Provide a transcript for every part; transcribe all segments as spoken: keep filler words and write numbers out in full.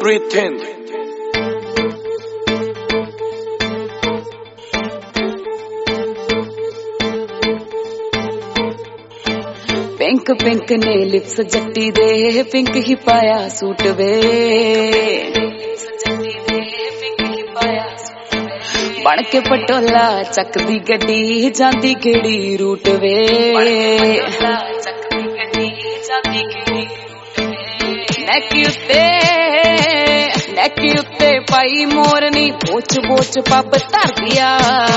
everything. Pink pink ने lips जट्टी दे पिंक ही पाया सूट वे बन के पटोला चकदी गड्डी जांदी केड़ी रूट वे नैकी उत्ते नैकी उत्ते पाई मोरनी पोच पोच पब धर दिया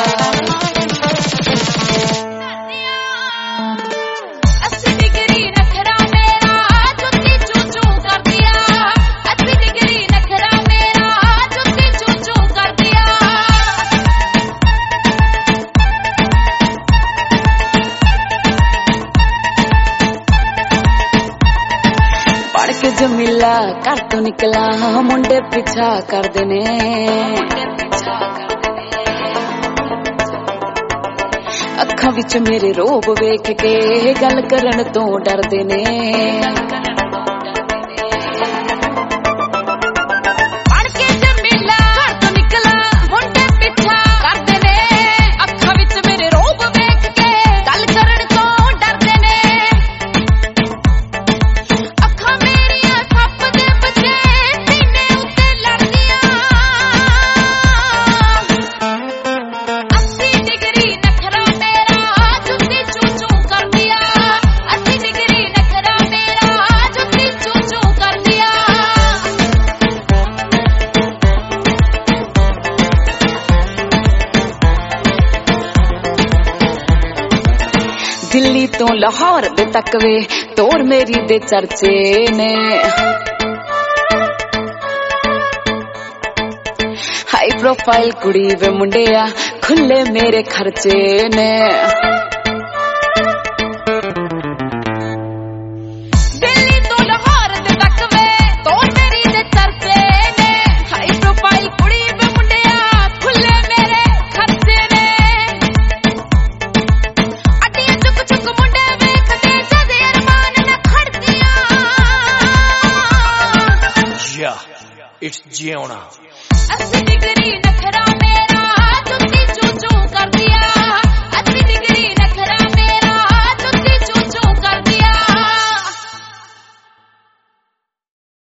जमीला घर तो निकला मुंडे पिछा कर देने अखां विच मेरे रोब वेख के गल करन तो डरदे ने दिल्ली तो लाहौर दे तक वे तोर मेरी दे चर्चे ने हाई प्रोफाइल कुड़ी वे मुंडिया खुले मेरे खर्चे ने It's Giona. अस्सी डिग्री नखरा